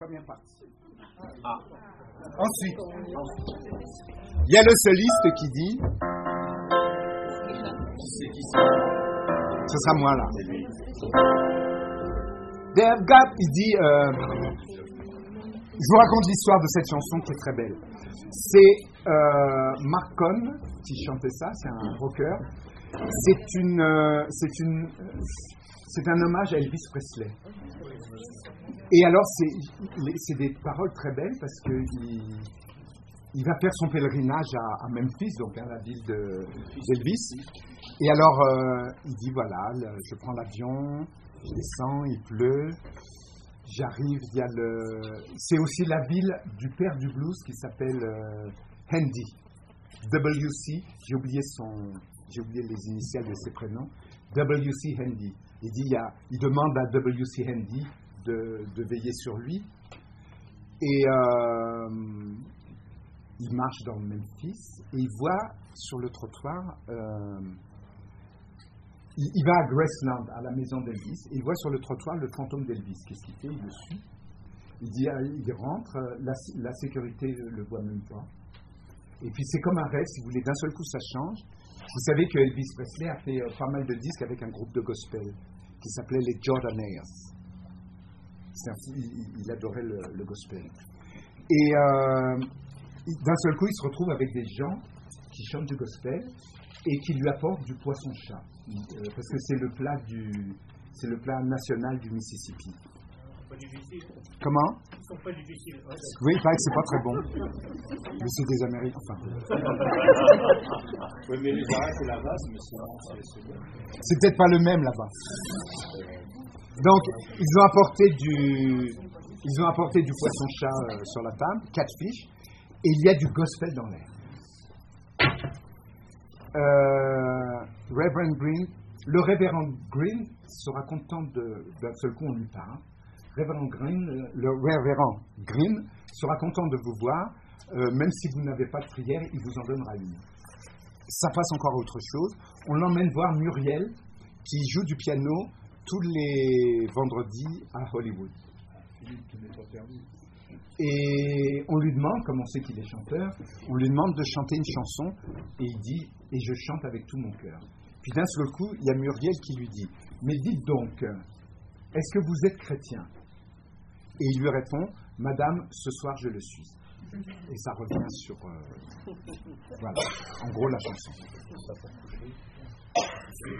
Première partie. Ensuite, il y a le soliste qui dit. Ce sera moi là. They've got, il dit. Je vous raconte l'histoire de cette chanson qui est très belle. C'est Mark Cohn qui chantait ça, c'est un rocker. C'est un hommage à Elvis Presley. Et alors, c'est des paroles très belles parce qu'il va faire son pèlerinage à Memphis, donc à la ville d'Elvis. Et alors, il dit voilà, je prends l'avion, je descends, il pleut, j'arrive, il y a c'est aussi la ville du père du blues qui s'appelle Handy. WC, j'ai oublié les initiales de ses prénoms. W.C. Handy. Il dit, il demande à W.C. Handy de veiller sur lui. Et il marche dans Memphis et il voit sur le trottoir, il va à Graceland, à la maison d'Elvis, et il voit sur le trottoir le fantôme d'Elvis. Qu'est-ce qu'il fait? Il le suit. Il dit, il rentre, la sécurité le voit même pas. Et puis c'est comme un rêve, si vous voulez, d'un seul coup ça change. Vous savez que Elvis Presley a fait pas mal de disques avec un groupe de gospel qui s'appelait les Jordanaires. Il adorait le gospel. Et d'un seul coup, il se retrouve avec des gens qui chantent du gospel et qui lui apportent du poisson-chat. Parce que c'est le plat national du Mississippi. Comment? Ils sont pas difficiles. Oui, il paraît que c'est pas très bon. Mais c'est des Américains. Enfin. Oui, mais les Arabes, c'est la base, mais sinon, c'est bon. C'est peut-être pas le même là-bas. Donc, ils ont apporté du poisson-chat sur la table, 4 fiches, et il y a du gospel dans l'air. Le révérend Green sera content d'un seul coup on lui parle. Le révérend Green sera content de vous voir, même si vous n'avez pas de prière, il vous en donnera une. Ça passe encore à autre chose. On l'emmène voir Muriel, qui joue du piano tous les vendredis à Hollywood. Et on lui demande, comme on sait qu'il est chanteur, on lui demande de chanter une chanson, et il dit « Et je chante avec tout mon cœur ». Puis d'un seul coup, il y a Muriel qui lui dit « Mais dites donc, est-ce que vous êtes chrétien ?» Et il lui répond « Madame, ce soir je le suis ». Et ça revient sur... voilà, en gros la chanson.